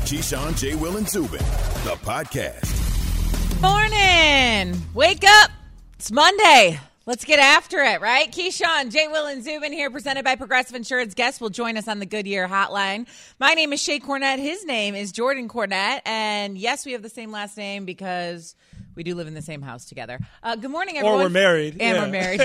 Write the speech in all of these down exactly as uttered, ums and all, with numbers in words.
Keyshawn, J. Will, and Zubin, the podcast. Morning. Wake up. It's Monday. Let's get after it, right? Keyshawn, J. Will, and Zubin here, presented by Progressive Insurance. Guests will join us on the Goodyear Hotline. My name is Shay Cornett. His name is Jordan Cornett. And yes, we have the same last name because we do live in the same house together. Uh, good morning, everyone. Or we're married. And yeah. we're married.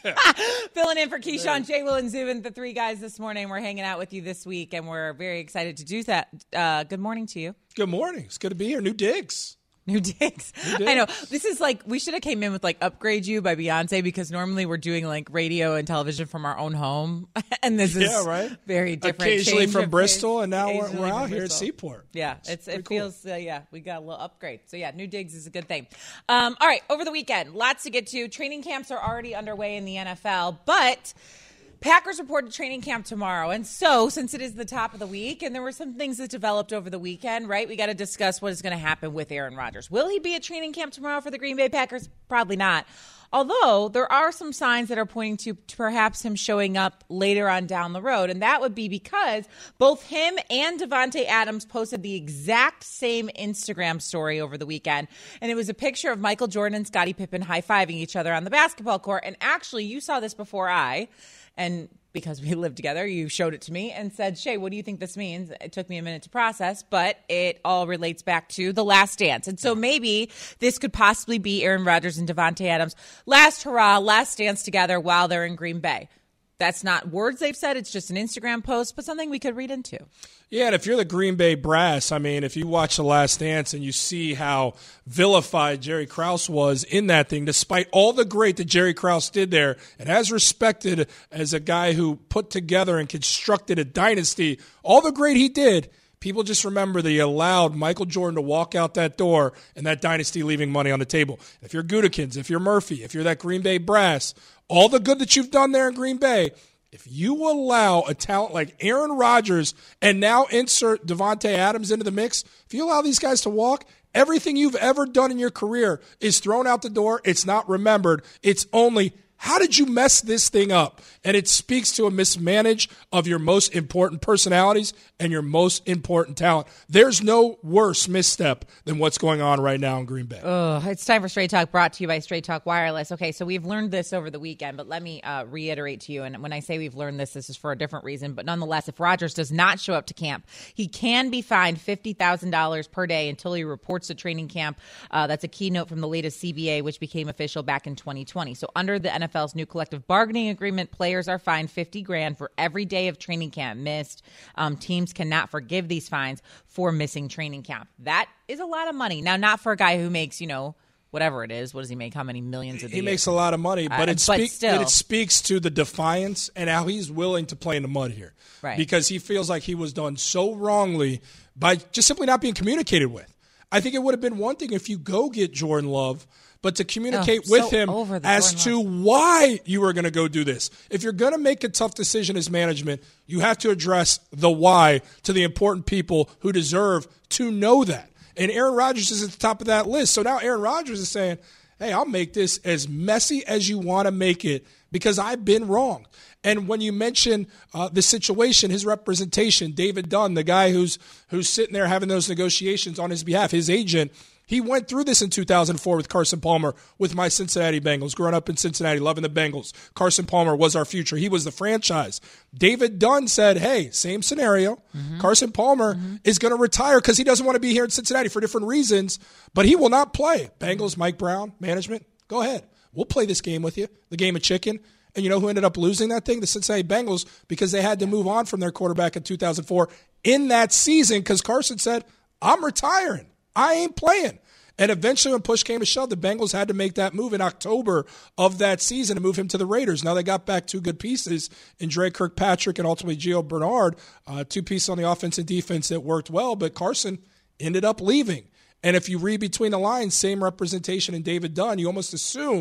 Filling in for Keyshawn, J. Will, and Zubin, the three guys this morning. We're hanging out with you this week, and we're very excited to do that. Uh, good morning to you. Good morning. It's good to be here. New digs. New digs. New digs. I know. This is like, we should have came in with like Upgrade You by Beyonce, because normally we're doing like radio and television from our own home. And this is yeah, right? very different. Occasionally Change from of Bristol, pace. and now we're, Occasionally we're from out here at Bristol. Seaport. Yeah, it's, it's it cool. feels, uh, yeah, we got a little upgrade. So yeah, new digs is a good thing. Um, all right, over the weekend, lots to get to. Training camps are already underway in the N F L, but Packers reported training camp tomorrow. And so, since it is the top of the week, and there were some things that developed over the weekend, right, we got to discuss what is going to happen with Aaron Rodgers. Will he be at training camp tomorrow for the Green Bay Packers? Probably not. Although, there are some signs that are pointing to, to perhaps him showing up later on down the road. And that would be because both him and Davante Adams posted the exact same Instagram story over the weekend. And it was a picture of Michael Jordan and Scottie Pippen high-fiving each other on the basketball court. And actually, you saw this before I. And because we lived together, you showed it to me and said, Shay, what do you think this means? It took me a minute to process, but it all relates back to The Last Dance. And so maybe this could possibly be Aaron Rodgers and Davante Adams' last hurrah, last dance together while they're in Green Bay. That's not words they've said. It's just an Instagram post, but something we could read into. Yeah, and if you're the Green Bay brass, I mean, if you watch The Last Dance and you see how vilified Jerry Krause was in that thing, despite all the great that Jerry Krause did there, and as respected as a guy who put together and constructed a dynasty, all the great he did, people just remember that he allowed Michael Jordan to walk out that door and that dynasty leaving money on the table. If you're Gutekunst, if you're Murphy, if you're that Green Bay brass, all the good that you've done there in Green Bay, if you allow a talent like Aaron Rodgers and now insert Davante Adams into the mix, if you allow these guys to walk, everything you've ever done in your career is thrown out the door. It's not remembered. It's only, how did you mess this thing up? And it speaks to a mismanage of your most important personalities and your most important talent. There's no worse misstep than what's going on right now in Green Bay. Oh, it's time for Straight Talk, brought to you by Straight Talk Wireless. Okay, so we've learned this over the weekend, but let me uh, reiterate to you. And when I say we've learned this, this is for a different reason. But nonetheless, if Rodgers does not show up to camp, he can be fined fifty thousand dollars per day until he reports to training camp. Uh, that's a keynote from the latest C B A, which became official back in twenty twenty. So under the N F L's new collective bargaining agreement, players are fined fifty grand for every day of training camp missed. Um, teams cannot forgive these fines for missing training camp. That is a lot of money. Now, not for a guy who makes, you know, whatever it is. What does he make? How many millions a He year? makes a lot of money, but, Uh, it, but speak, still. but it speaks to the defiance and how he's willing to play in the mud here. Right. Because he feels like he was done so wrongly by just simply not being communicated with. I think it would have been one thing if you go get Jordan Love, but to communicate Oh, with so him over the as Jordan to Love. why you were going to go do this. If you're going to make a tough decision as management, you have to address the why to the important people who deserve to know that. And Aaron Rodgers is at the top of that list. So now Aaron Rodgers is saying, hey, I'll make this as messy as you want to make it because I've been wrong. And when you mention uh, the situation, his representation, David Dunn, the guy who's who's sitting there having those negotiations on his behalf, his agent, he went through this in two thousand four with Carson Palmer with my Cincinnati Bengals. Growing up in Cincinnati, loving the Bengals. Carson Palmer was our future. He was the franchise. David Dunn said, hey, same scenario. Mm-hmm. Carson Palmer mm-hmm. is going to retire because he doesn't want to be here in Cincinnati for different reasons, but he will not play. Bengals, Mike Brown, management, go ahead. We'll play this game with you, the game of chicken. And you know who ended up losing that thing? The Cincinnati Bengals, because they had to move on from their quarterback in two thousand four in that season because Carson said, I'm retiring. I ain't playing. And eventually when push came to shove, the Bengals had to make that move in October of that season to move him to the Raiders. Now they got back two good pieces in Dre Kirkpatrick and ultimately Gio Bernard, uh, two pieces on the offense and defense that worked well, but Carson ended up leaving. And if you read between the lines, same representation in David Dunn, you almost assume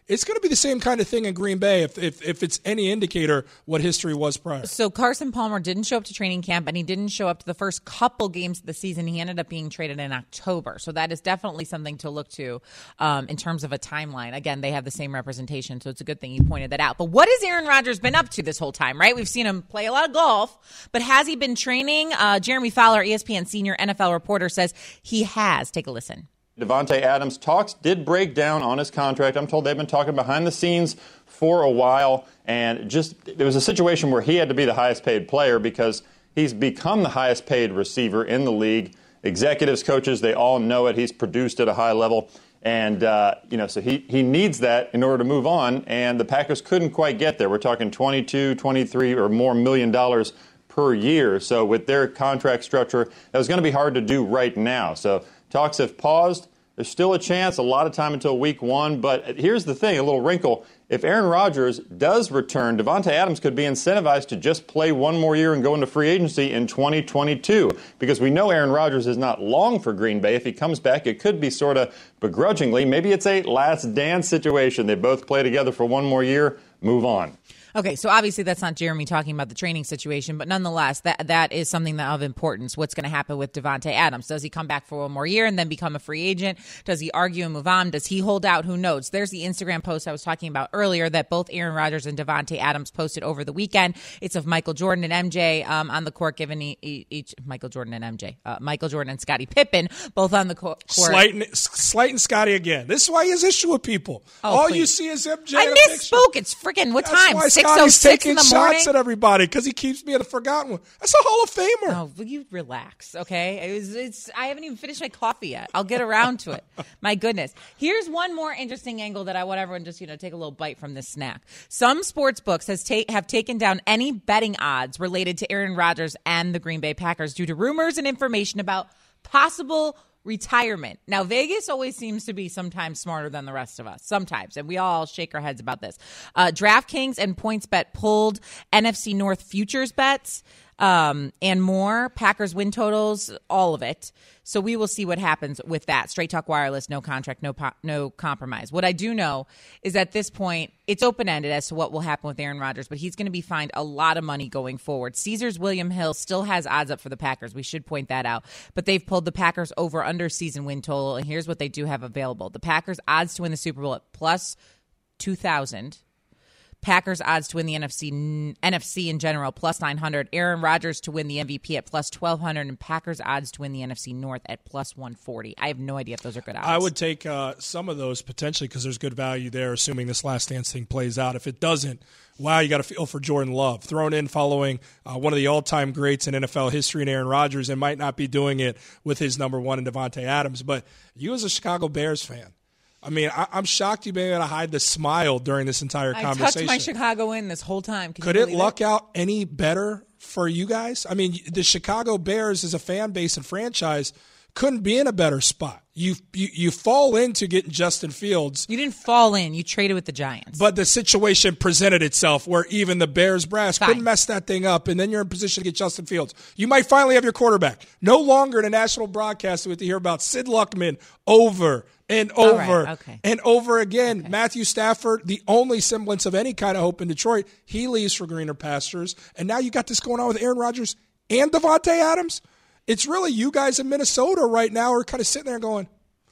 it's going to be the same kind of thing in Green Bay if, if if it's any indicator what history was prior. So Carson Palmer didn't show up to training camp, and he didn't show up to the first couple games of the season. He ended up being traded in October. So that is definitely something to look to um, in terms of a timeline. Again, they have the same representation, so it's a good thing you pointed that out. But what has Aaron Rodgers been up to this whole time, right? We've seen him play a lot of golf, but has he been training? Uh, Jeremy Fowler, E S P N senior N F L reporter, says he has. Take a listen. Davante Adams talks did break down on his contract. I'm told they've been talking behind the scenes for a while, and just there was a situation where he had to be the highest paid player because he's become the highest paid receiver in the league. Executives, coaches, they all know it. He's produced at a high level, and uh, you know, so he, he needs that in order to move on, and the Packers couldn't quite get there. We're talking twenty-two, twenty-three or more million dollars per year. So with their contract structure, that was going to be hard to do right now. So talks have paused. There's still a chance, a lot of time until week one. But here's the thing, a little wrinkle. If Aaron Rodgers does return, Davante Adams could be incentivized to just play one more year and go into free agency in twenty twenty-two. Because we know Aaron Rodgers is not long for Green Bay. If he comes back, it could be sort of begrudgingly. Maybe it's a last dance situation. They both play together for one more year, move on. Okay, so obviously that's not Jeremy talking about the training situation, but nonetheless, that that is something that of importance. What's going to happen with Davante Adams? Does he come back for one more year and then become a free agent? Does he argue and move on? Does he hold out? Who knows? There's the Instagram post I was talking about earlier that both Aaron Rodgers and Davante Adams posted over the weekend. It's of Michael Jordan and M J um, on the court, giving each, each Michael Jordan and M J, uh, Michael Jordan and Scottie Pippen, both on the court. Slighting, slighting Scottie again. This is why he has issue with people. Oh, All please. you see is M J. I misspoke. It's freaking what That's time? why six oh Scottie's six taking in the morning. shots at everybody because he keeps being a forgotten one. That's a Hall of Famer. Oh, will you relax, okay? It was, it's. I haven't even finished my coffee yet. I'll get around to it. My goodness. Here's one more interesting angle that I want everyone just, you know, take a little bite from this snack. Some sports books has ta- have taken down any betting odds related to Aaron Rodgers and the Green Bay Packers due to rumors and information about possible retirement. Now, Vegas always seems to be sometimes smarter than the rest of us, sometimes, and we all shake our heads about this. Uh, DraftKings and PointsBet pulled N F C North futures bets um, and more, Packers win totals, all of it. So we will see what happens with that. Straight Talk Wireless, no contract, no po- no compromise. What I do know is at this point, it's open-ended as to what will happen with Aaron Rodgers, but he's going to be fined a lot of money going forward. Caesars William Hill still has odds up for the Packers. We should point that out. But they've pulled the Packers over under season win total, and here's what they do have available. The Packers odds to win the Super Bowl at plus two thousand. Packers odds to win the N F C N F C in general, plus nine hundred. Aaron Rodgers to win the M V P at plus twelve hundred. And Packers odds to win the N F C North at plus one forty. I have no idea if those are good odds. I would take uh, some of those potentially because there's good value there, assuming this last dance thing plays out. If it doesn't, wow, you got to feel for Jordan Love. Thrown in following uh, one of the all-time greats in N F L history in Aaron Rodgers, and might not be doing it with his number one in Davante Adams. But you as a Chicago Bears fan, I mean, I, I'm shocked you've been able to hide the smile during this entire I conversation. touched my Chicago win this whole time. Can Could you it believe luck out any better for you guys? I mean, the Chicago Bears as a fan base and franchise couldn't be in a better spot. You, you you fall into getting Justin Fields. You didn't fall in. You traded with the Giants. But the situation presented itself where even the Bears brass Fine. couldn't mess that thing up, and then you're in position to get Justin Fields. You might finally have your quarterback. No longer in a national broadcast with to hear about Sid Luckman over and over right, okay. and over again. Okay. Matthew Stafford, the only semblance of any kind of hope in Detroit, he leaves for greener pastures. And now you got this going on with Aaron Rodgers and Davante Adams. It's really you guys in Minnesota right now are kind of sitting there going,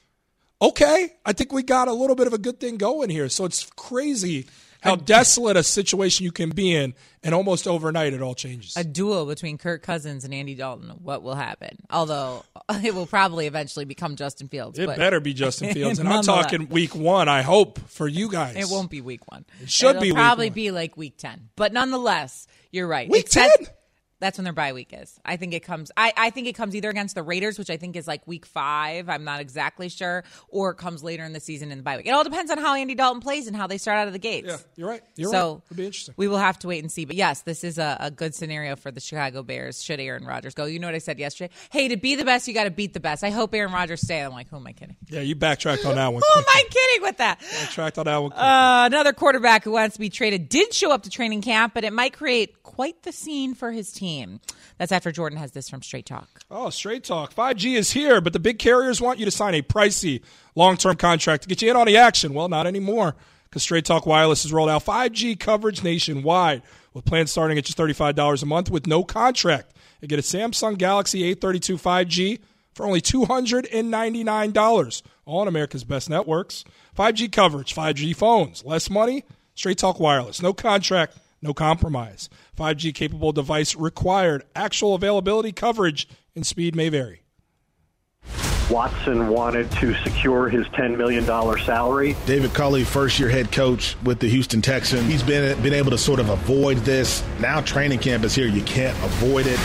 okay, I think we got a little bit of a good thing going here. So it's crazy how desolate a situation you can be in, and almost overnight it all changes. A duel between Kirk Cousins and Andy Dalton. What will happen? Although it will probably eventually become Justin Fields. It but better be Justin Fields. And I'm talking week one, I hope, for you guys. It won't be week one. It should It'll be week probably one. be like week ten. But nonetheless, you're right. Week It's set- ten? That's when their bye week is. I think it comes. I, I think it comes either against the Raiders, which I think is like week five. I'm not exactly sure, or it comes later in the season in the bye week. It all depends on how Andy Dalton plays and how they start out of the gates. Yeah, you're right. You're so right. It'll be interesting. We will have to wait and see. But yes, this is a, a good scenario for the Chicago Bears. Should Aaron Rodgers go? You know what I said yesterday? Hey, to be the best, you got to beat the best. I hope Aaron Rodgers stays. I'm like, who am I kidding? Yeah, you backtracked on that one. Who am I kidding with that? Backtracked on that one. Uh, another quarterback who wants to be traded did show up to training camp, but it might create quite the scene for his team. That's after Jordan has this from Straight Talk. Oh, Straight Talk. five G is here, but the big carriers want you to sign a pricey long-term contract to get you in on the action. Well, not anymore. because Straight Talk Wireless has rolled out five G coverage nationwide with plans starting at just thirty-five dollars a month with no contract. You get a Samsung Galaxy A thirty-two five G for only two hundred ninety-nine dollars, all on America's best networks. five G coverage, five G phones, less money, Straight Talk Wireless. No contract, no compromise. five G capable device required. Actual availability, coverage, and speed may vary. Watson wanted to secure his ten million dollars salary. David Culley, first-year head coach with the Houston Texans. He's been been able to sort of avoid this. Now training camp is here. You can't avoid it.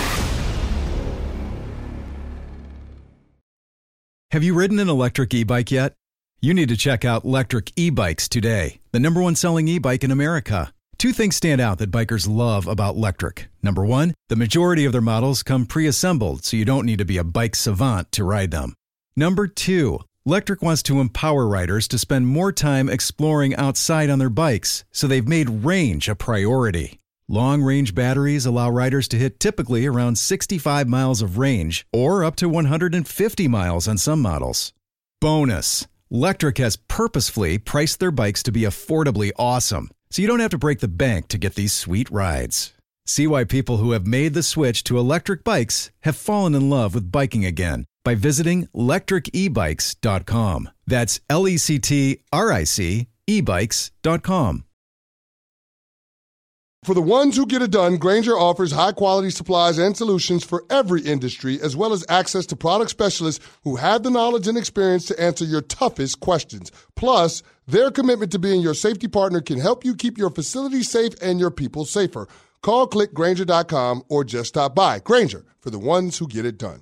Have you ridden an electric e-bike yet? You need to check out Lectric E-Bikes today, the number one selling e-bike in America. Two things stand out that bikers love about Lectric. Number one, the majority of their models come pre-assembled, so you don't need to be a bike savant to ride them. Number two, Lectric wants to empower riders to spend more time exploring outside on their bikes, so they've made range a priority. Long-range batteries allow riders to hit typically around sixty-five miles of range, or up to one hundred fifty miles on some models. Bonus, Lectric has purposefully priced their bikes to be affordably awesome, so you don't have to break the bank to get these sweet rides. See why people who have made the switch to electric bikes have fallen in love with biking again by visiting lectric e bikes dot com. That's L E C T R I C e bikes dot com. For the ones who get it done, Grainger offers high-quality supplies and solutions for every industry, as well as access to product specialists who have the knowledge and experience to answer your toughest questions. Plus, their commitment to being your safety partner can help you keep your facility safe and your people safer. Call click grainger dot com or just stop by. Grainger, for the ones who get it done.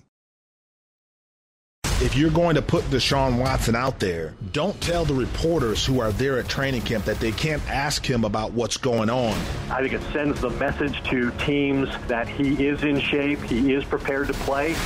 If you're going to put Deshaun Watson out there, don't tell the reporters who are there at training camp that they can't ask him about what's going on. I think it sends the message to teams that he is in shape, he is prepared to play.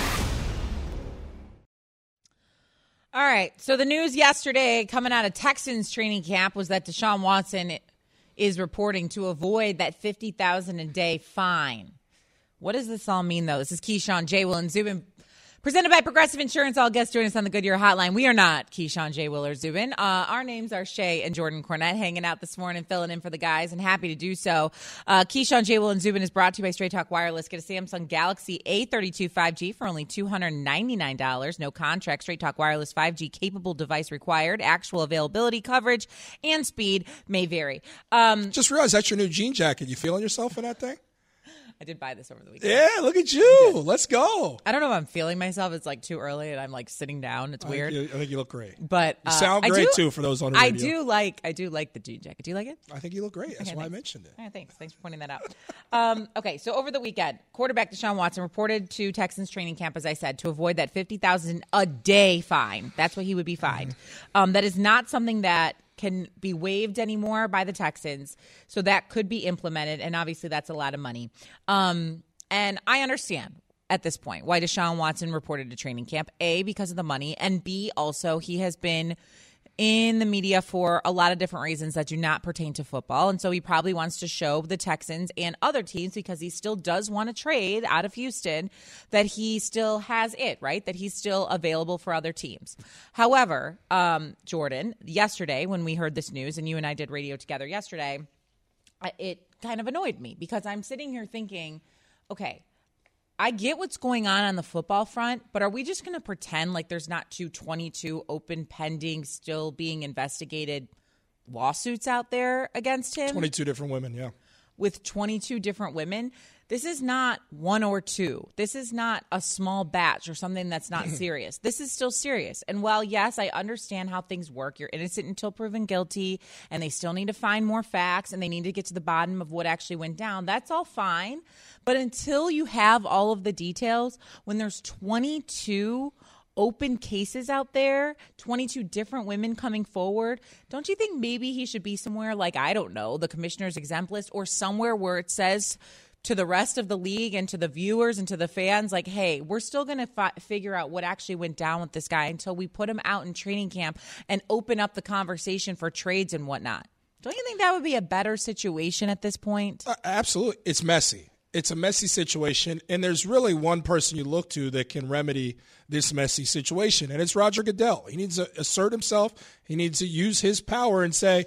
All right, so the news yesterday coming out of Texans training camp was that Deshaun Watson is reporting to avoid that fifty thousand dollars a day fine. What does this all mean, though? This is Keyshawn, J. Will, and Zubin. Presented by Progressive Insurance. All guests join us on the Goodyear Hotline. We are not Keyshawn, J. Will, or Zubin. Uh, our names are Shay and Jordan Cornette, hanging out this morning, filling in for the guys, and happy to do so. Uh, Keyshawn, J. Will, and Zubin is brought to you by Straight Talk Wireless. Get a Samsung Galaxy A thirty-two five G for only two hundred ninety-nine dollars. No contract. Straight Talk Wireless five G capable device required. Actual availability, coverage, and speed may vary. Um, Just realized that's your new jean jacket. You feeling yourself in that thing? I did buy this over the weekend. Yeah, look at you. Let's go. I don't know if I'm feeling myself. It's like too early, and I'm like sitting down. It's weird. I think you, I think you look great. But uh, you sound great do, too for those on the I radio. do like. I do like the jean jacket. Do you like it? I think you look great. That's okay, why thanks. I mentioned it. Right, thanks. Thanks for pointing that out. um, okay, so over the weekend, quarterback Deshaun Watson reported to Texans training camp, as I said, to avoid that fifty thousand dollars a day fine. That's what he would be fined. Mm-hmm. Um, that is not something that can be waived anymore by the Texans. So that could be implemented, and obviously that's a lot of money. Um, and I understand at this point why Deshaun Watson reported to training camp, A, because of the money, and B, also he has been in the media for a lot of different reasons that do not pertain to football. And so he probably wants to show the Texans and other teams, because he still does want to trade out of Houston, that he still has it, right? That he's still available for other teams. However, um, Jordan, yesterday when we heard this news, and you and I did radio together yesterday, it kind of annoyed me because I'm sitting here thinking, okay, I get what's going on on the football front, but are we just going to pretend like there's not two twenty-two open, pending, still being investigated lawsuits out there against him? twenty-two different women, yeah. With twenty-two different women? This is not one or two. This is not a small batch or something that's not serious. This is still serious. And while, yes, I understand how things work, you're innocent until proven guilty, and they still need to find more facts, and they need to get to the bottom of what actually went down. That's all fine. But until you have all of the details, when there's twenty-two open cases out there, twenty-two different women coming forward, don't you think maybe he should be somewhere like, I don't know, the commissioner's exempt list, or somewhere where it says to the rest of the league and to the viewers and to the fans, like, hey, we're still going to fi- figure out what actually went down with this guy until we put him out in training camp and open up the conversation for trades and whatnot. Don't you think that would be a better situation at this point? Uh, absolutely. It's messy. It's a messy situation, and there's really one person you look to that can remedy this messy situation, and it's Roger Goodell. He needs to assert himself. He needs to use his power and say,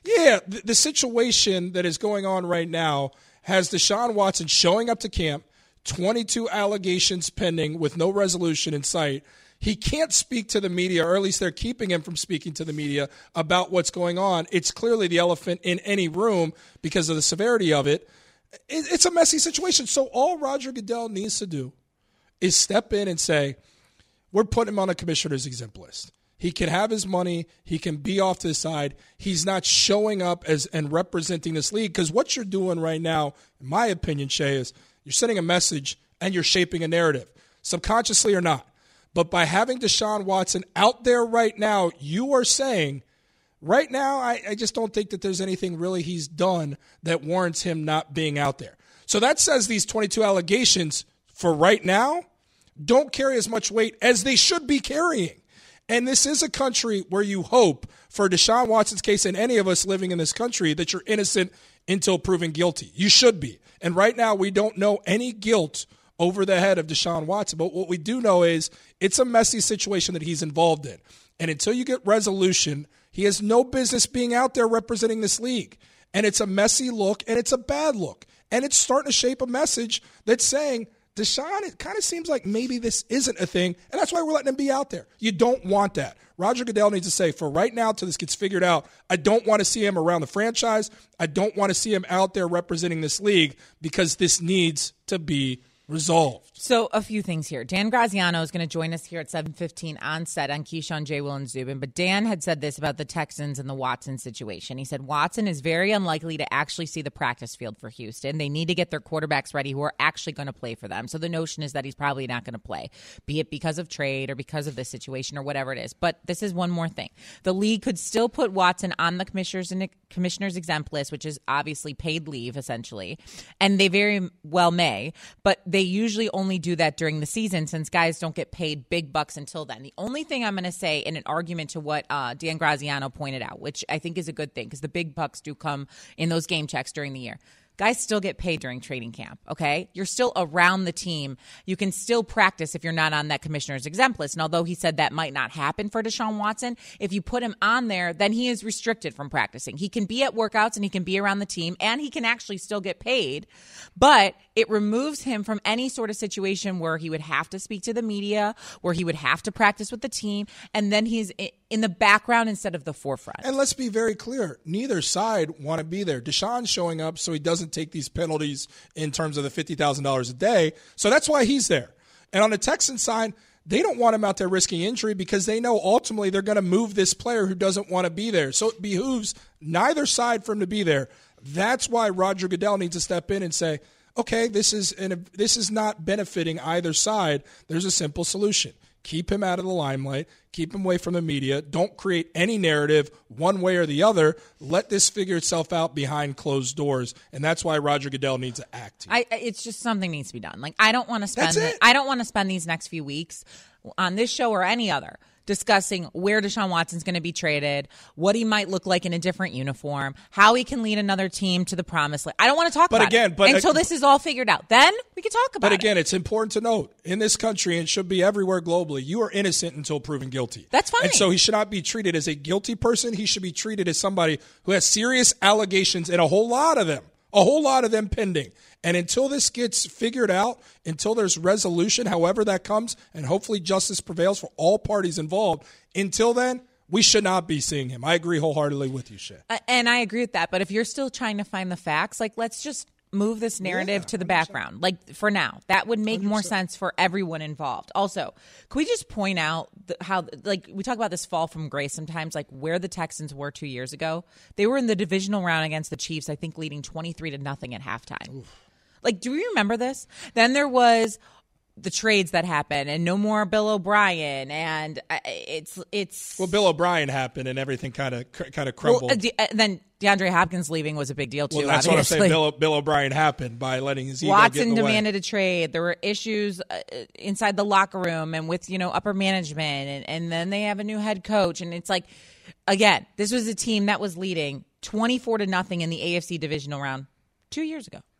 Yeah, the, the situation that is going on right now has Deshaun Watson showing up to camp, twenty-two allegations pending with no resolution in sight. He can't speak to the media, or at least they're keeping him from speaking to the media about what's going on. It's clearly the elephant in any room because of the severity of it. it it's a messy situation. So all Roger Goodell needs to do is step in and say, we're putting him on a commissioner's exempt list. He can have his money. He can be off to the side. He's not showing up as and representing this league, because what you're doing right now, in my opinion, Shay, is you're sending a message and you're shaping a narrative, subconsciously or not. But by having Deshaun Watson out there right now, you are saying, right now, I, I just don't think that there's anything really he's done that warrants him not being out there. So that says these twenty-two allegations for right now don't carry as much weight as they should be carrying. And this is a country where you hope, for Deshaun Watson's case and any of us living in this country, that you're innocent until proven guilty. You should be. And right now we don't know any guilt over the head of Deshaun Watson. But what we do know is it's a messy situation that he's involved in. And until you get resolution, he has no business being out there representing this league. And it's a messy look, and it's a bad look. And it's starting to shape a message that's saying, Deshaun, it kind of seems like maybe this isn't a thing, and that's why we're letting him be out there. You don't want that. Roger Goodell needs to say, for right now, till this gets figured out, I don't want to see him around the franchise. I don't want to see him out there representing this league, because this needs to be resolved. So a few things here. Dan Graziano is going to join us here at seven fifteen on set on Keyshawn, J. Will, and Zubin. But Dan had said this about the Texans and the Watson situation. He said Watson is very unlikely to actually see the practice field for Houston. They need to get their quarterbacks ready who are actually going to play for them. So the notion is that he's probably not going to play, be it because of trade or because of this situation or whatever it is. But this is one more thing. The league could still put Watson on the commissioner's, commissioner's exempt list, which is obviously paid leave, essentially. And they very well may. But they usually only do that during the season, since guys don't get paid big bucks until then. The only thing I'm going to say in an argument to what uh, Dan Graziano pointed out, which I think is a good thing, because the big bucks do come in those game checks during the year. Guys still get paid during training camp, okay? You're still around the team. You can still practice if you're not on that commissioner's exempt list. And although he said that might not happen for Deshaun Watson, if you put him on there, then he is restricted from practicing. He can be at workouts and he can be around the team, and he can actually still get paid. But it removes him from any sort of situation where he would have to speak to the media, where he would have to practice with the team, and then he's in the background instead of the forefront. And let's be very clear. Neither side want to be there. Deshaun's showing up so he doesn't take these penalties in terms of the fifty thousand dollars a day. So that's why he's there. And on the Texans side, they don't want him out there risking injury, because they know ultimately they're going to move this player who doesn't want to be there. So it behooves neither side for him to be there. That's why Roger Goodell needs to step in and say, okay, this is an, this is not benefiting either side. There's a simple solution. Keep him out of the limelight. Keep him away from the media. Don't create any narrative one way or the other. Let this figure itself out behind closed doors, and that's why Roger Goodell needs to act. I, it's just something needs to be done. Like I don't want to spend. That's it. I don't want to spend these next few weeks on this show or any other discussing where Deshaun Watson's going to be traded, what he might look like in a different uniform, how he can lead another team to the promised land. I don't want to talk but about again, it but until uh, this is all figured out. Then we can talk about it. But again, it. it's important to note, in this country, and should be everywhere globally, you are innocent until proven guilty. That's fine. And so he should not be treated as a guilty person. He should be treated as somebody who has serious allegations, and a whole lot of them, a whole lot of them pending. And until this gets figured out, until there's resolution, however that comes, and hopefully justice prevails for all parties involved, until then, we should not be seeing him. I agree wholeheartedly with you, Shay. Uh, and I agree with that. But if you're still trying to find the facts, like let's just move this narrative yeah, to the background. Like for now, that would make one hundred percent more sense for everyone involved. Also, can we just point out the, how, like we talk about this fall from grace sometimes, like where the Texans were two years ago. They were in the divisional round against the Chiefs, I think leading twenty-three to nothing at halftime. Oof. Like, do we remember this? Then there was the trades that happened, and no more Bill O'Brien, and it's it's. Well, Bill O'Brien happened, and everything kind of kind of crumbled. Well, uh, then DeAndre Hopkins leaving was a big deal too. Well, that's obviously. what I'm saying. Bill, Bill O'Brien happened by letting his ego Watson get in the demanded way. a trade. There were issues uh, inside the locker room and with you know upper management, and, and then they have a new head coach, and it's like, again, this was a team that was leading twenty-four to nothing in the A F C divisional round two years ago.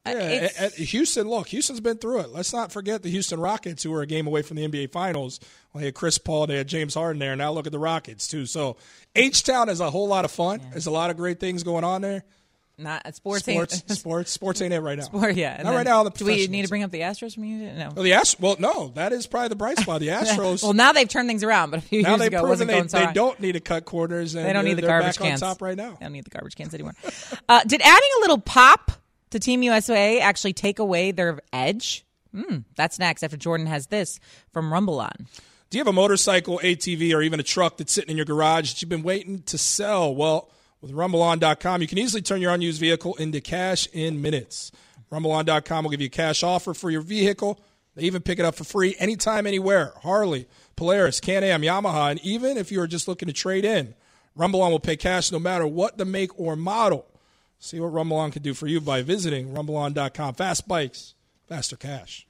Yeah, at, at Houston, look, Houston's been through it. Let's not forget the Houston Rockets, who were a game away from the N B A Finals. Well, they had Chris Paul, they had James Harden there. Now look at the Rockets, too. So H-Town is a whole lot of fun. Yeah. There's a lot of great things going on there. Not sports, sports, ain't sports, sports ain't it right now. Sport, yeah. Not right now. On the do we need to bring up the Astros from you? No. Well, the Ast- well, no, that is probably the bright spot. The Astros. Well, now they've turned things around, but a few now years they've ago, it proven wasn't they, going so they high. don't need to cut corners. And they don't need the they're garbage back cans. on top right now. They don't need the garbage cans anymore. uh, did adding a little pop to Team U S A actually take away their edge? Mm, that's next after Jordan has this from Rumble On. Do you have a motorcycle, A T V, or even a truck that's sitting in your garage that you've been waiting to sell? Well, with rumble on dot com, you can easily turn your unused vehicle into cash in minutes. rumble on dot com will give you a cash offer for your vehicle. They even pick it up for free anytime, anywhere. Harley, Polaris, Can-Am, Yamaha, and even if you're just looking to trade in, RumbleOn will pay cash no matter what the make or model. See what RumbleOn can do for you by visiting rumble on dot com. Fast bikes, faster cash.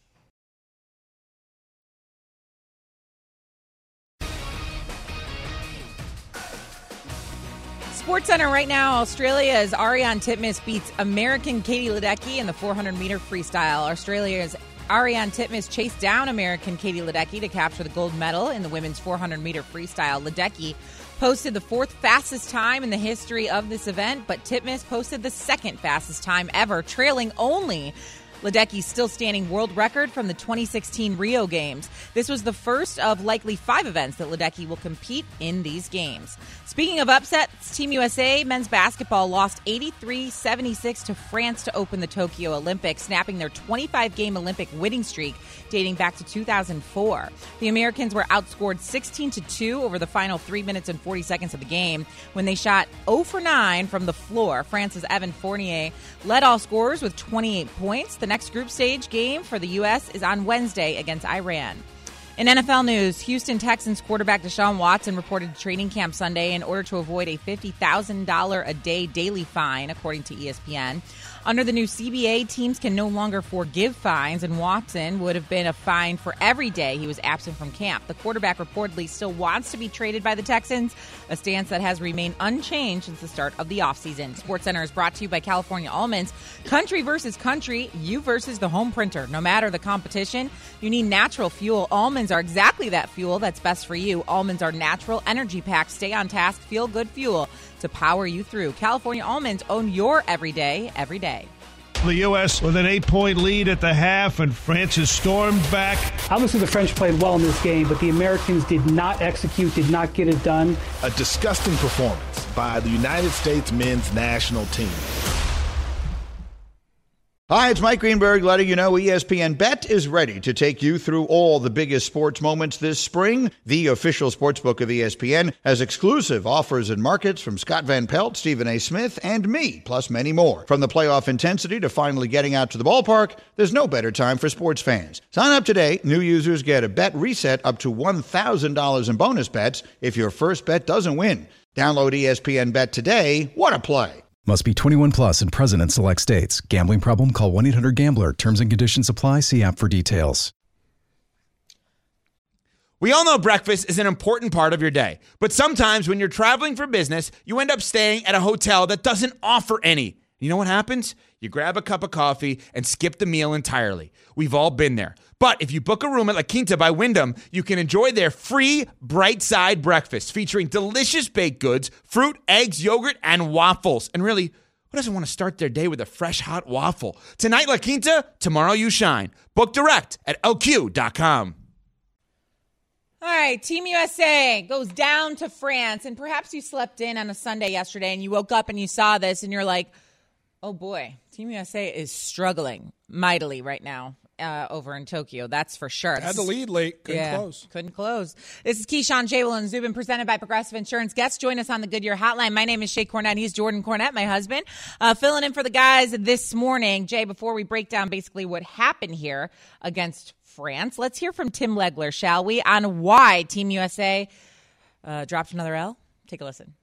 SportsCenter right now, Australia's Ariane Titmus beats American Katie Ledecky in the four hundred meter freestyle. Australia's Ariane Titmus chased down American Katie Ledecky to capture the gold medal in the women's four hundred meter freestyle. Ledecky posted the fourth fastest time in the history of this event, but Titmus posted the second fastest time ever, trailing only Ledecky's still standing world record from the twenty sixteen Rio Games. This was the first of likely five events that Ledecky will compete in these games. Speaking of upsets, Team U S A men's basketball lost eighty-three seventy-six to France to open the Tokyo Olympics, snapping their twenty-five game Olympic winning streak dating back to two thousand four. The Americans were outscored sixteen to two over the final three minutes and forty seconds of the game when they shot zero for nine from the floor. France's Evan Fournier led all scorers with twenty-eight points. The next group stage game for the U S is on Wednesday against Iran. In N F L news, Houston Texans quarterback Deshaun Watson reported to training camp Sunday in order to avoid a fifty thousand dollars a day daily fine, according to E S P N. Under the new C B A, teams can no longer forgive fines, and Watson would have been a fine for every day he was absent from camp. The quarterback reportedly still wants to be traded by the Texans, a stance that has remained unchanged since the start of the offseason. SportsCenter is brought to you by California Almonds. Country versus country, you versus the home printer. No matter the competition, you need natural fuel. Almonds are exactly that fuel that's best for you. Almonds are natural energy packs. Stay on task, feel good fuel to power you through. California Almonds, own your everyday, every day. The U S with an eight-point lead at the half, and France has stormed back. Obviously, the French played well in this game, but the Americans did not execute, did not get it done. A disgusting performance by the United States men's national team. Hi, it's Mike Greenberg letting you know E S P N Bet is ready to take you through all the biggest sports moments this spring. The official sportsbook of E S P N has exclusive offers and markets from Scott Van Pelt, Stephen A. Smith, and me, plus many more. From the playoff intensity to finally getting out to the ballpark, there's no better time for sports fans. Sign up today. New users get a bet reset up to one thousand dollars in bonus bets if your first bet doesn't win. Download E S P N Bet today. What a play. Must be twenty-one plus and present in select states. Gambling problem? Call one eight hundred gambler. Terms and conditions apply. See app for details. We all know breakfast is an important part of your day. But sometimes when you're traveling for business, you end up staying at a hotel that doesn't offer any. You know what happens? You grab a cup of coffee and skip the meal entirely. We've all been there. But if you book a room at La Quinta by Wyndham, you can enjoy their free Bright Side breakfast featuring delicious baked goods, fruit, eggs, yogurt, and waffles. And really, who doesn't want to start their day with a fresh, hot waffle? Tonight, La Quinta, tomorrow you shine. Book direct at L Q dot com. All right, Team U S A goes down to France, and perhaps you slept in on a Sunday yesterday and you woke up and you saw this and you're like, oh boy, Team U S A is struggling mightily right now. Uh, over in Tokyo, that's for sure. Had the lead late, couldn't yeah, close. Couldn't close. This is Keyshawn, J. Will, and Zubin, presented by Progressive Insurance. Guests join us on the Goodyear Hotline. My name is Shay Cornett. He's Jordan Cornett, my husband, uh, filling in for the guys this morning. Jay, before we break down basically what happened here against France, let's hear from Tim Legler, shall we, on why Team U S A uh, dropped another L. Take a listen.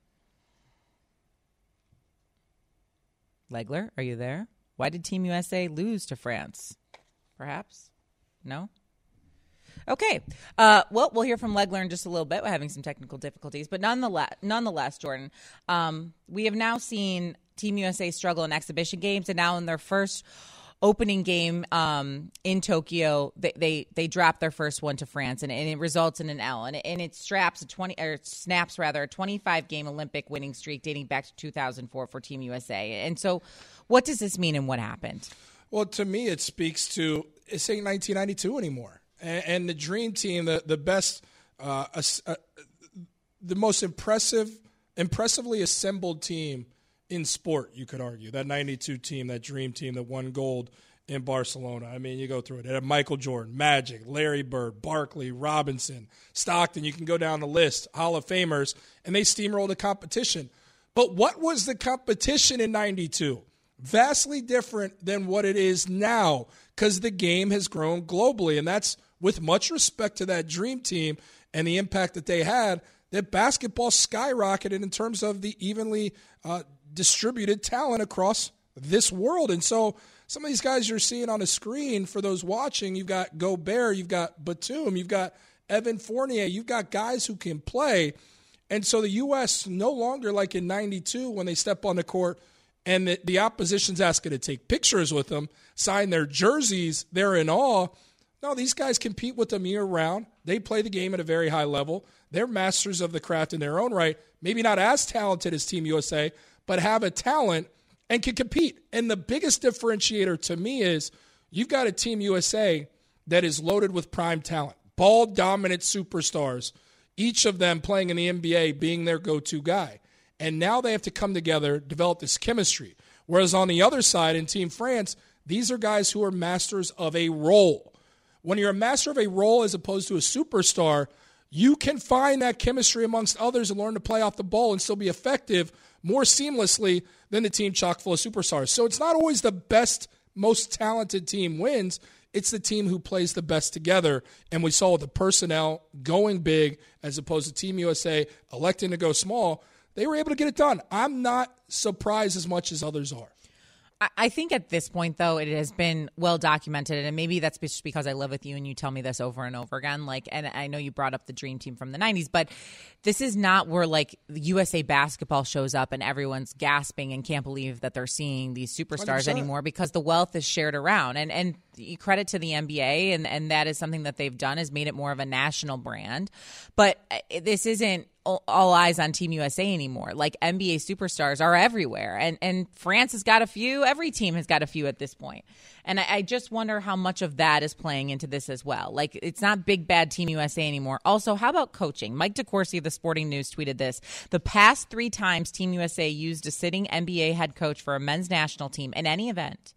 Legler, are you there? Why did Team U S A lose to France? Perhaps? No? Okay. Uh, well, we'll hear from Legler in just a little bit. We're having some technical difficulties. But nonetheless, nonetheless Jordan, um, we have now seen Team U S A struggle in exhibition games, and now in their first opening game um, in Tokyo, they, they they dropped their first one to France, and, and it results in an L, and it, and it straps a twenty or snaps rather a twenty-five game Olympic winning streak dating back to two thousand four for Team U S A. And so, what does this mean, and what happened? Well, to me, it speaks to it's ain't nineteen ninety-two anymore, and, and the dream team, the the best, uh, uh, the most impressive, impressively assembled team in sport, you could argue, that ninety-two team, that dream team that won gold in Barcelona. I mean, you go through it. It had Michael Jordan, Magic, Larry Bird, Barkley, Robinson, Stockton. You can go down the list, Hall of Famers, and they steamrolled the competition. But what was the competition in ninety-two? Vastly different than what it is now, because the game has grown globally, and that's with much respect to that dream team and the impact that they had, that basketball skyrocketed in terms of the evenly uh, distributed talent across this world. And so some of these guys you're seeing on the screen, for those watching, you've got Gobert, you've got Batum, you've got Evan Fournier, you've got guys who can play. And so the U S no longer like in ninety-two when they step on the court and the, the opposition's asking to take pictures with them, sign their jerseys, they're in awe. No, these guys compete with them year-round. They play the game at a very high level. They're masters of the craft in their own right. Maybe not as talented as Team U S A, but have a talent and can compete. And the biggest differentiator to me is you've got a Team U S A that is loaded with prime talent, ball-dominant superstars, each of them playing in the N B A, being their go-to guy. And now they have to come together, develop this chemistry. Whereas on the other side, in Team France, these are guys who are masters of a role. When you're a master of a role as opposed to a superstar, you can find that chemistry amongst others and learn to play off the ball and still be effective more seamlessly than the team chock full of superstars. So it's not always the best, most talented team wins. It's the team who plays the best together. And we saw the personnel going big as opposed to Team U S A electing to go small. They were able to get it done. I'm not surprised as much as others are. I think at this point, though, it has been well documented, and maybe that's just because I live with you and you tell me this over and over again. Like, and I know you brought up the dream team from the nineties, but this is not where like the U S A basketball shows up and everyone's gasping and can't believe that they're seeing these superstars one hundred percent anymore, because the wealth is shared around. And and credit to the N B A, and and that is something that they've done, has made it more of a national brand. But this isn't all eyes on Team U S A anymore. Like, N B A superstars are everywhere, and and France has got a few. Every team has got a few at this point. And I, I just wonder how much of that is playing into this as well. Like, it's not big bad Team U S A anymore. Also, how about coaching? Mike DeCourcy of the Sporting News tweeted this: the past three times Team U S A used a sitting N B A head coach for a men's national team in any event,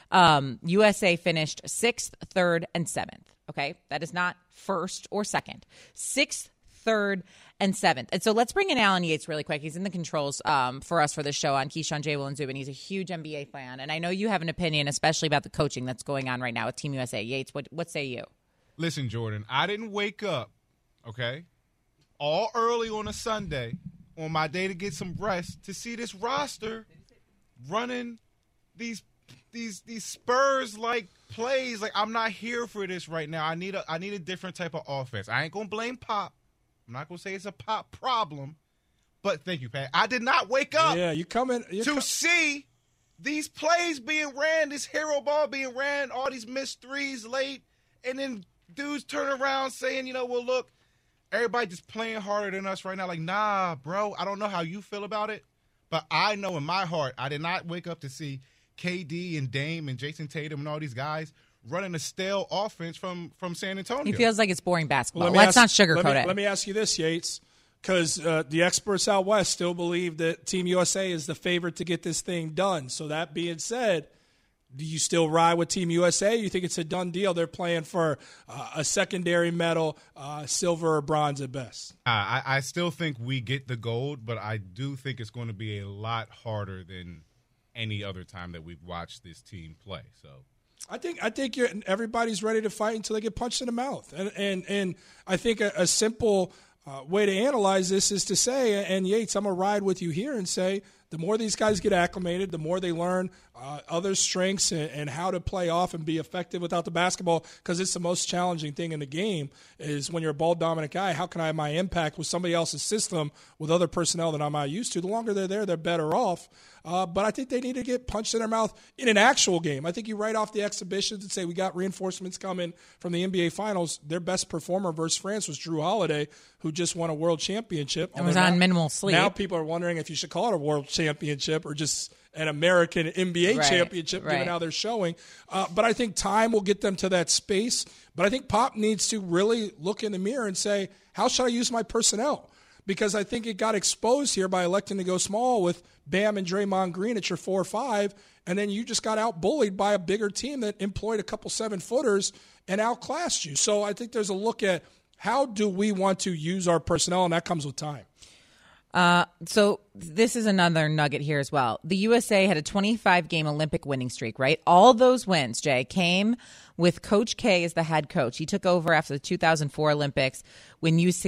um, U S A finished sixth, third, and seventh. Okay, that is not first or second. Sixth, third, and seventh. And so let's bring in Alan Yates really quick. He's in the controls um, for us for this show on Keyshawn, J. Will, and Zubin. He's a huge N B A fan, and I know you have an opinion, especially about the coaching that's going on right now with Team U S A. Yates, what what say you? Listen, Jordan, I didn't wake up, okay, all early on a Sunday on my day to get some rest to see this roster running these these these Spurs-like plays. Like, I'm not here for this right now. I need a I need a different type of offense. I ain't gonna blame Pop. I'm not going to say it's a Pop problem, but thank you, Pat. I did not wake up yeah, you coming, to com- see these plays being ran, this hero ball being ran, all these missed threes late, and then dudes turn around saying, you know, well, look, everybody just playing harder than us right now. Like, nah, bro, I don't know how you feel about it, but I know in my heart I did not wake up to see K D and Dame and Jason Tatum and all these guys running a stale offense from, from San Antonio. He feels like it's boring basketball. Well, Let's ask, not sugarcoat let me, it. Let me ask you this, Yates, because uh, the experts out west still believe that Team U S A is the favorite to get this thing done. So that being said, do you still ride with Team U S A? You think it's a done deal? They're playing for uh, a secondary medal, uh, silver or bronze at best. Uh, I, I still think we get the gold, but I do think it's going to be a lot harder than any other time that we've watched this team play. So I think I think you're, everybody's ready to fight until they get punched in the mouth. And and, and I think a, a simple uh, way to analyze this is to say, and Yates, I'm going to ride with you here and say, the more these guys get acclimated, the more they learn uh, other strengths and, and how to play off and be effective without the basketball, because it's the most challenging thing in the game is when you're a ball-dominant guy, how can I have my impact with somebody else's system with other personnel that I'm not used to? The longer they're there, they're better off. Uh, but I think they need to get punched in their mouth in an actual game. I think you write off the exhibitions and say we got reinforcements coming from the N B A Finals. Their best performer versus France was Drew Holiday, who just won a world championship. It was on now, minimal sleep. Now people are wondering if you should call it a world championship or just an American N B A right, championship, right. given how they're showing. Uh, but I think time will get them to that space. But I think Pop needs to really look in the mirror and say, how should I use my personnel? Because I think it got exposed here by electing to go small with Bam and Draymond Green at your four or five, and then you just got out-bullied by a bigger team that employed a couple seven-footers and outclassed you. So I think there's a look at how do we want to use our personnel, and that comes with time. Uh, so this is another nugget here as well. The U S A had a twenty-five game Olympic winning streak, right? All those wins, Jay, came with Coach K as the head coach. He took over after the two thousand four Olympics when U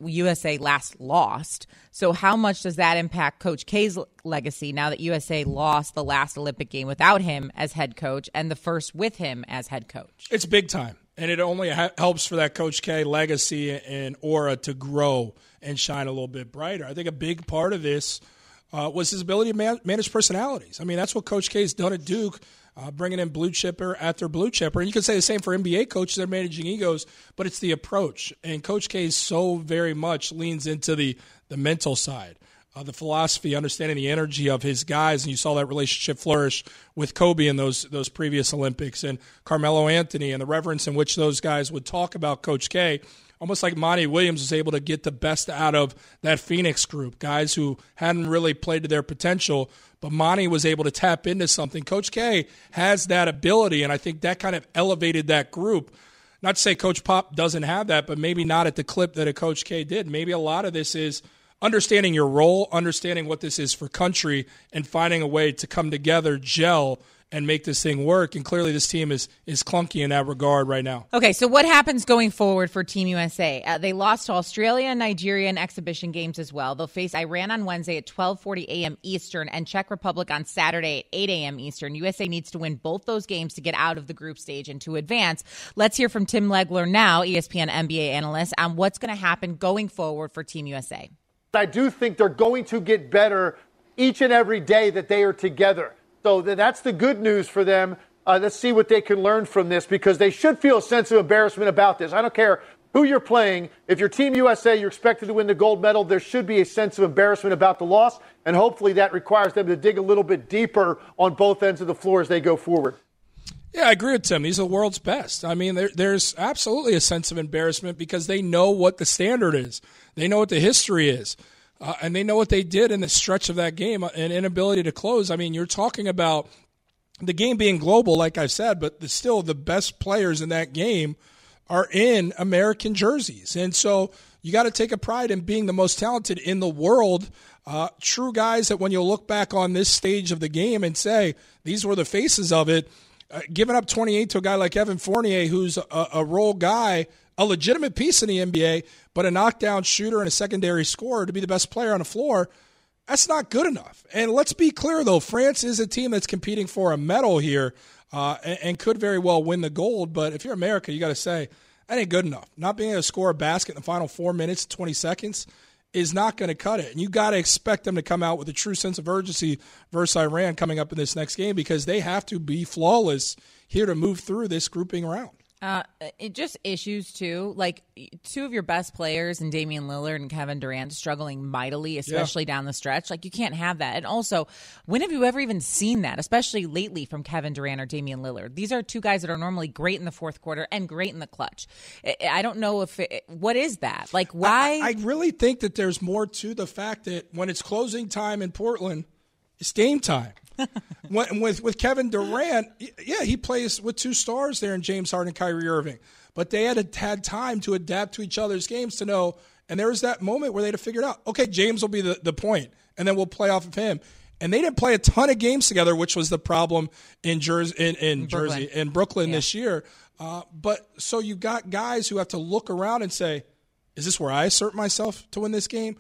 S A last lost. So how much does that impact Coach K's legacy now that U S A lost the last Olympic game without him as head coach and the first with him as head coach? It's big time, and it only ha- helps for that Coach K legacy and aura to grow and shine a little bit brighter. I think a big part of this uh, was his ability to man- manage personalities. I mean, that's what Coach K's done at Duke, uh, bringing in blue chipper after blue chipper. And you can say the same for N B A coaches. They're managing egos, but it's the approach. And Coach K so very much leans into the, the mental side, uh, the philosophy, understanding the energy of his guys. And you saw that relationship flourish with Kobe in those, those previous Olympics and Carmelo Anthony and the reverence in which those guys would talk about Coach K. Almost like Monty Williams was able to get the best out of that Phoenix group, guys who hadn't really played to their potential, but Monty was able to tap into something. Coach K has that ability, and I think that kind of elevated that group. Not to say Coach Pop doesn't have that, but maybe not at the clip that a Coach K did. Maybe a lot of this is understanding your role, understanding what this is for country, and finding a way to come together, gel, and make this thing work. And clearly this team is is clunky in that regard right now. Okay, so what happens going forward for Team U S A? Uh, they lost to Australia and Nigeria in exhibition games as well. They'll face Iran on Wednesday at twelve forty a.m. Eastern and Czech Republic on Saturday at eight a.m. Eastern. U S A needs to win both those games to get out of the group stage and to advance. Let's hear from Tim Legler now, E S P N N B A analyst, on what's going to happen going forward for Team U S A. I do think they're going to get better each and every day that they are together. So that's the good news for them. Uh, let's see what they can learn from this, because they should feel a sense of embarrassment about this. I don't care who you're playing. If you're Team U S A, you're expected to win the gold medal. There should be a sense of embarrassment about the loss, and hopefully that requires them to dig a little bit deeper on both ends of the floor as they go forward. Yeah, I agree with Tim. These are the world's best. I mean, there, there's absolutely a sense of embarrassment because they know what the standard is. They know what the history is. Uh, and they know what they did in the stretch of that game, an inability to close. I mean, you're talking about the game being global, like I said, but the, still the best players in that game are in American jerseys. And so you got to take a pride in being the most talented in the world. Uh, true guys that when you look back on this stage of the game and say, these were the faces of it, uh, giving up twenty-eight to a guy like Evan Fournier, who's a, a role guy, a legitimate piece in the N B A, but a knockdown shooter and a secondary scorer to be the best player on the floor, that's not good enough. And let's be clear, though, France is a team that's competing for a medal here uh, and, and could very well win the gold. But if you're America, you got to say, that ain't good enough. Not being able to score a basket in the final four minutes, twenty seconds, is not going to cut it. And you got to expect them to come out with a true sense of urgency versus Iran coming up in this next game, because they have to be flawless here to move through this grouping round. Uh, it just issues, too. Like, two of your best players in Damian Lillard and Kevin Durant struggling mightily, especially yeah. down the stretch. Like, you can't have that. And also, when have you ever even seen that, especially lately from Kevin Durant or Damian Lillard? These are two guys that are normally great in the fourth quarter and great in the clutch. I don't know if it, what is that? Like, why? I, I really think that there's more to the fact that when it's closing time in Portland, it's game time. when, with with Kevin Durant, yeah, he plays with two stars there in James Harden and Kyrie Irving. But they had had time to adapt to each other's games to know, and there was that moment where they had to figure it out. Okay, James will be the, the point, and then we'll play off of him. And they didn't play a ton of games together, which was the problem in Jersey, in, in, in Jersey, in Brooklyn yeah. this year. Uh, but so you got guys who have to look around and say, is this where I assert myself to win this game?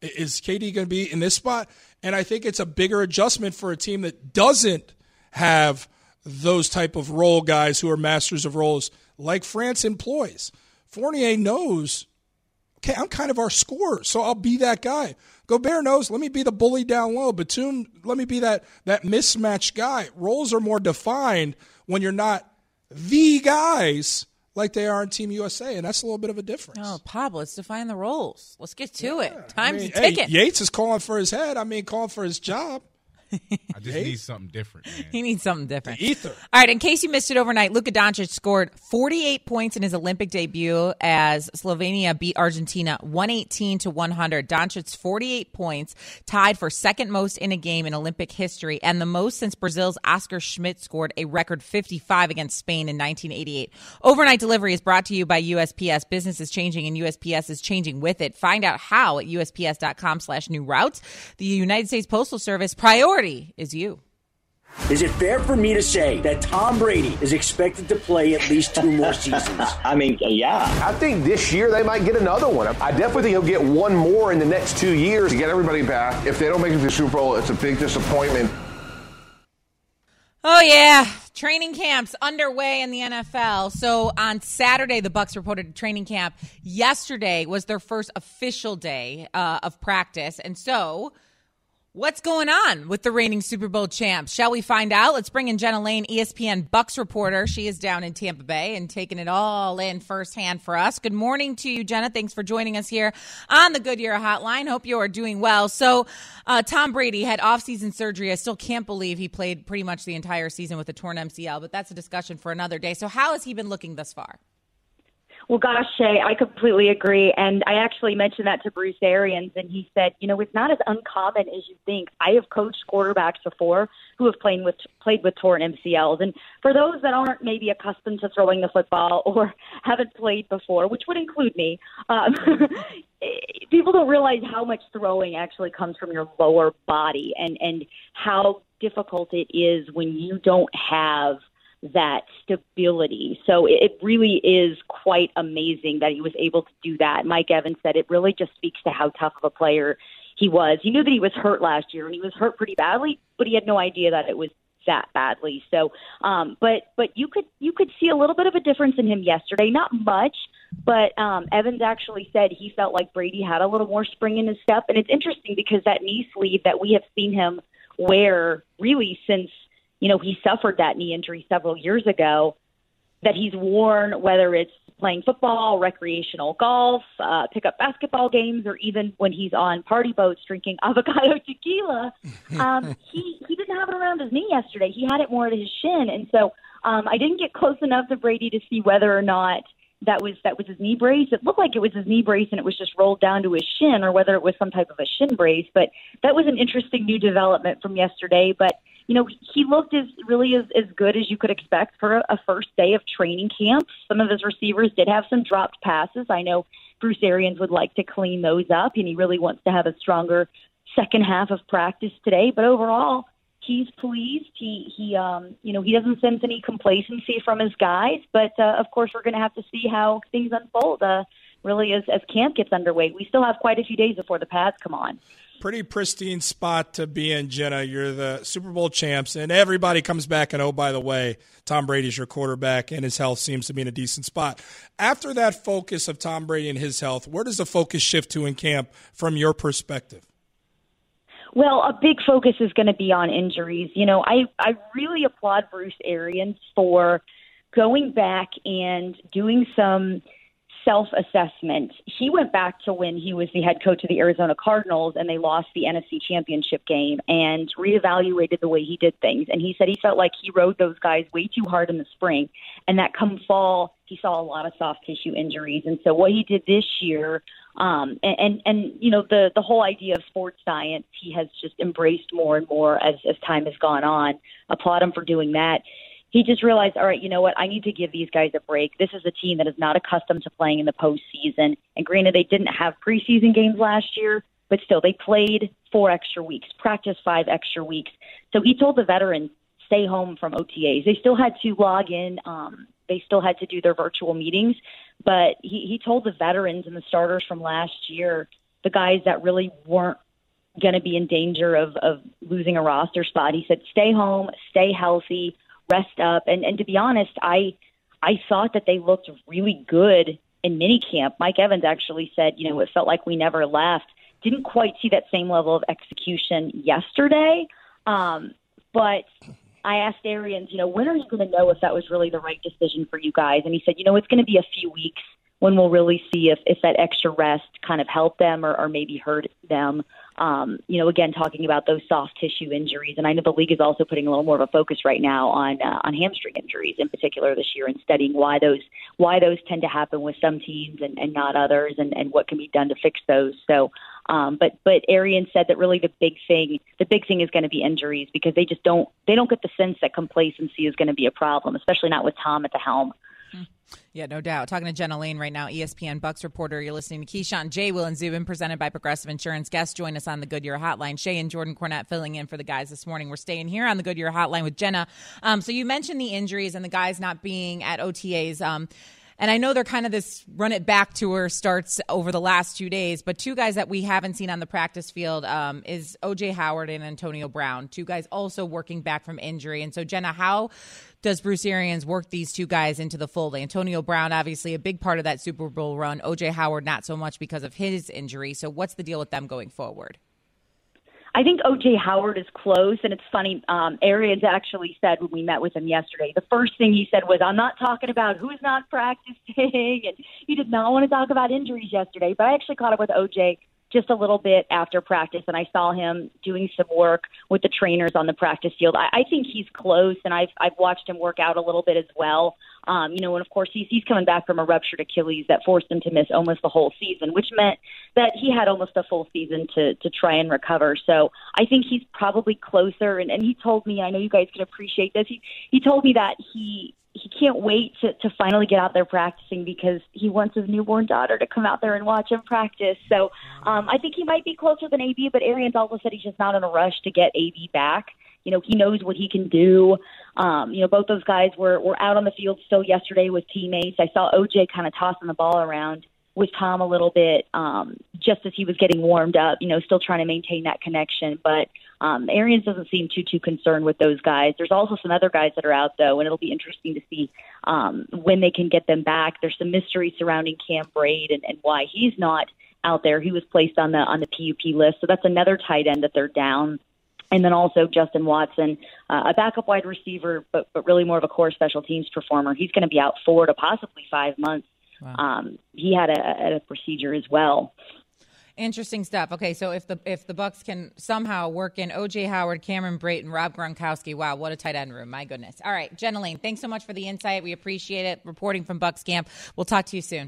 Is K D going to be in this spot? And I think it's a bigger adjustment for a team that doesn't have those type of role guys who are masters of roles like France employs. Fournier knows, okay, I'm kind of our scorer, so I'll be that guy. Gobert knows, let me be the bully down low. Batum, let me be that that mismatched guy. Roles are more defined when you're not the guys like they are in Team U S A, and that's a little bit of a difference. Oh, Pablo, let's define the roles. Let's get to yeah. it. Time I mean, to take hey, it. Yates is calling for his head. I mean, calling for his job. I just need something different, man. He needs something different. The ether. All right, in case you missed it overnight, Luka Doncic scored forty-eight points in his Olympic debut as Slovenia beat Argentina one eighteen to one hundred. Doncic's forty-eight points tied for second most in a game in Olympic history and the most since Brazil's Oscar Schmidt scored a record fifty-five against Spain in nineteen eighty-eight. Overnight delivery is brought to you by U S P S. Business is changing and U S P S is changing with it. Find out how at U S P S dot com slash new routes. The United States Postal Service priority is you. Is it fair for me to say that Tom Brady is expected to play at least two more seasons? I mean, yeah. I think this year they might get another one. I definitely think he'll get one more in the next two years to get everybody back. If they don't make it to the Super Bowl, it's a big disappointment. Oh, yeah. Training camps underway in the N F L. So on Saturday, the Bucs reported training camp. Yesterday was their first official day uh, of practice. And so what's going on with the reigning Super Bowl champs? Shall we find out? Let's bring in Jenna Lane, E S P N Bucs reporter. She is down in Tampa Bay and taking it all in firsthand for us. Good morning to you, Jenna. Thanks for joining us here on the Goodyear Hotline. Hope you are doing well. So uh, Tom Brady had off-season surgery. I still can't believe he played pretty much the entire season with a torn M C L, but that's a discussion for another day. So how has he been looking thus far? Well, gosh, Shay, I completely agree. And I actually mentioned that to Bruce Arians, and he said, you know, it's not as uncommon as you think. I have coached quarterbacks before who have played with played with torn M C Ls. And for those that aren't maybe accustomed to throwing the football or haven't played before, which would include me, um, people don't realize how much throwing actually comes from your lower body and, and how difficult it is when you don't have that stability. So it really is quite amazing that he was able to do that. Mike Evans said it really just speaks to how tough of a player he was. He knew that he was hurt last year, and he was hurt pretty badly, but he had no idea that it was that badly. So, um, but but you could you could see a little bit of a difference in him yesterday. Not much, but um, Evans actually said he felt like Brady had a little more spring in his step. And it's interesting because that knee sleeve that we have seen him wear really since you know, he suffered that knee injury several years ago, that he's worn, whether it's playing football, recreational golf, uh, pickup basketball games, or even when he's on party boats drinking avocado tequila. Um, he, he didn't have it around his knee yesterday. He had it more at his shin. And so um, I didn't get close enough to Brady to see whether or not that was that was his knee brace. It looked like it was his knee brace and it was just rolled down to his shin, or whether it was some type of a shin brace. But that was an interesting new development from yesterday. But you know, he looked as really as, as good as you could expect for a, a first day of training camp. Some of his receivers did have some dropped passes. I know Bruce Arians would like to clean those up, and he really wants to have a stronger second half of practice today. But overall, he's pleased. He, he um, you know, he doesn't sense any complacency from his guys. But, uh, of course, we're going to have to see how things unfold, uh, really, as, as camp gets underway. We still have quite a few days before the pads come on. Pretty pristine spot to be in, Jenna. You're the Super Bowl champs, and everybody comes back, and oh, by the way, Tom Brady's your quarterback, and his health seems to be in a decent spot. After that focus of Tom Brady and his health, where does the focus shift to in camp from your perspective? Well, a big focus is going to be on injuries. You know, I, I really applaud Bruce Arians for going back and doing some – self-assessment. He went back to when he was the head coach of the Arizona Cardinals and they lost the N F C Championship game and reevaluated the way he did things. And he said he felt like he rode those guys way too hard in the spring, and that come fall, he saw a lot of soft tissue injuries. And so what he did this year, um, and, and, and, you know, the, the whole idea of sports science, he has just embraced more and more as, as time has gone on. Applaud him for doing that. He just realized, all right, you know what, I need to give these guys a break. This is a team that is not accustomed to playing in the postseason. And granted, they didn't have preseason games last year, but still, they played four extra weeks, practiced five extra weeks. So he told the veterans, stay home from O T As. They still had to log in. Um, they still had to do their virtual meetings. But he, he told the veterans and the starters from last year the guys that really weren't going to be in danger of, of losing a roster spot. He said, stay home, stay healthy, rest up. And, and to be honest, I I thought that they looked really good in minicamp. Mike Evans actually said, you know, it felt like we never left. Didn't quite see that same level of execution yesterday. Um, but I asked Arians, you know, when are you going to know if that was really the right decision for you guys? And he said, you know, it's going to be a few weeks when we'll really see if, if that extra rest kind of helped them or, or maybe hurt them. Um, you know, again, talking about those soft tissue injuries. And I know the league is also putting a little more of a focus right now on uh, on hamstring injuries in particular this year and studying why those why those tend to happen with some teams and, and not others and, and what can be done to fix those. So, um, but but Arians said that really the big thing the big thing is going to be injuries because they just don't they don't get the sense that complacency is going to be a problem, especially not with Tom at the helm. Yeah, no doubt. Talking to Jenna Lane right now, E S P N Bucks reporter. You're listening to Keyshawn, J. Will, and Zubin, presented by Progressive Insurance. Guests join us on the Goodyear Hotline. Shay and Jordan Cornette filling in for the guys this morning. We're staying here on the Goodyear Hotline with Jenna. Um, so you mentioned the injuries and the guys not being at O T As. Um, and I know they're kind of this run it back tour starts over the last two days, but two guys that we haven't seen on the practice field um, is O J Howard and Antonio Brown, two guys also working back from injury. And so, Jenna, how does Bruce Arians work these two guys into the fold? Antonio Brown, obviously a big part of that Super Bowl run. O J Howard, not so much because of his injury. So what's the deal with them going forward? I think O J Howard is close, and it's funny. Um, Arians actually said when we met with him yesterday, the first thing he said was, I'm not talking about who's not practicing, and he did not want to talk about injuries yesterday. But I actually caught up with O J just a little bit after practice, and I saw him doing some work with the trainers on the practice field. I, I think he's close, and I've I've watched him work out a little bit as well. Um, you know, and of course he's he's coming back from a ruptured Achilles that forced him to miss almost the whole season, which meant that he had almost a full season to to try and recover. So I think he's probably closer. And, and he told me, I know you guys can appreciate this. He he told me that he. He can't wait to, to finally get out there practicing because he wants his newborn daughter to come out there and watch him practice. So um, I think he might be closer than A B, but Arians also said he's just not in a rush to get A B back. You know, he knows what he can do. Um, you know, both those guys were, were out on the field still yesterday with teammates. I saw O J kind of tossing the ball around with Tom a little bit um, just as he was getting warmed up, you know, still trying to maintain that connection. But um, Arians doesn't seem too, too concerned with those guys. There's also some other guys that are out, though, and it'll be interesting to see um, when they can get them back. There's some mystery surrounding Cam Braid and, and why he's not out there. He was placed on the on the P U P list, so that's another tight end that they're down. And then also Justin Watson, uh, a backup wide receiver, but, but really more of a core special teams performer. He's going to be out four to possibly five months. Wow. Um, he had a, a procedure as well. Interesting stuff. Okay, so if the if the Bucks can somehow work in O J Howard, Cameron Brate, and Rob Gronkowski, wow, what a tight end room. My goodness. All right, Jenna Lane, thanks so much for the insight. We appreciate it. Reporting from Bucks camp. We'll talk to you soon.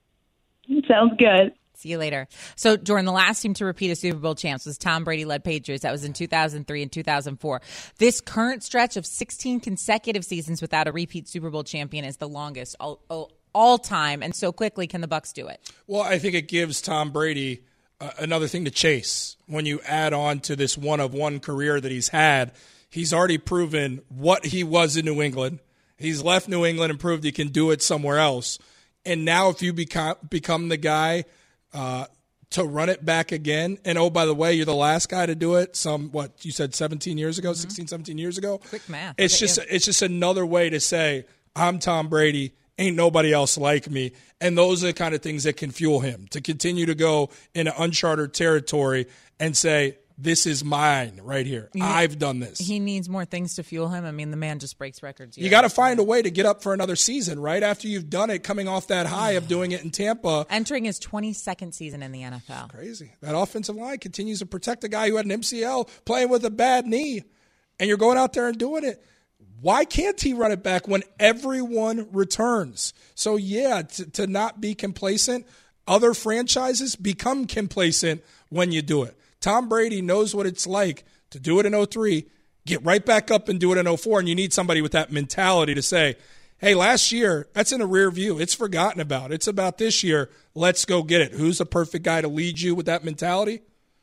Sounds good. See you later. So, Jordan, the last team to repeat a Super Bowl champs was Tom Brady-led Patriots. That was in two thousand three and two thousand four. This current stretch of sixteen consecutive seasons without a repeat Super Bowl champion is the longest all, all, all time. And so quickly can the Bucks do it? Well, I think it gives Tom Brady uh, another thing to chase. When you add on to this one-of-one career that he's had, he's already proven what he was in New England. He's left New England and proved he can do it somewhere else. And now if you become, become the guy – Uh, to run it back again. And, oh, by the way, you're the last guy to do it some, what, you said seventeen years ago, mm-hmm. sixteen, seventeen years ago? Quick math. It's just, you. it's just another way to say, I'm Tom Brady, ain't nobody else like me. And those are the kind of things that can fuel him to continue to go into uncharted territory and say, this is mine right here. Yeah. I've done this. He needs more things to fuel him. I mean, the man just breaks records. You got to find a way to get up for another season, right? After you've done it, coming off that high of doing it in Tampa. Entering his twenty-second season in the N F L. Crazy. That offensive line continues to protect a guy who had an M C L playing with a bad knee. And you're going out there and doing it. Why can't he run it back when everyone returns? So, yeah, to, to not be complacent, other franchises become complacent when you do it. Tom Brady knows what it's like to do it in oh three, get right back up and do it in oh four, and you need somebody with that mentality to say, hey, last year, that's in the rear view. It's forgotten about. It's about this year. Let's go get it. Who's the perfect guy to lead you with that mentality?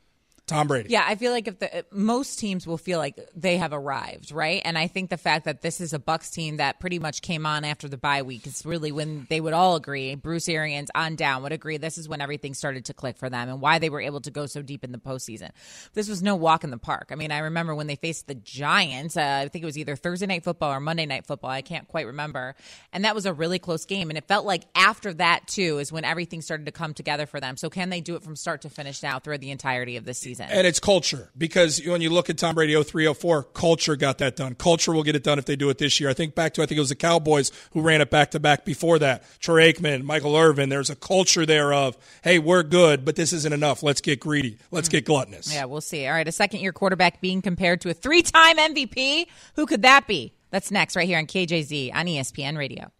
Tom Brady. Yeah, I feel like if the most teams will feel like they have arrived, right? And I think the fact that this is a Bucs team that pretty much came on after the bye week is really when they would all agree, Bruce Arians on down would agree this is when everything started to click for them and why they were able to go so deep in the postseason. This was no walk in the park. I mean, I remember when they faced the Giants, uh, I think it was either Thursday Night Football or Monday Night Football. I can't quite remember. And that was a really close game. And it felt like after that, too, is when everything started to come together for them. So can they do it from start to finish now throughout the entirety of this season? And it's culture, because when you look at Tom Brady oh three oh four, culture got that done. Culture will get it done if they do it this year. I think back to, I think it was the Cowboys who ran it back-to-back before that. Troy Aikman, Michael Irvin, there's a culture there of, hey, we're good, but this isn't enough. Let's get greedy. Let's mm. get gluttonous. Yeah, we'll see. All right, a second-year quarterback being compared to a three-time M V P. Who could that be? That's next right here on K J Z on E S P N Radio.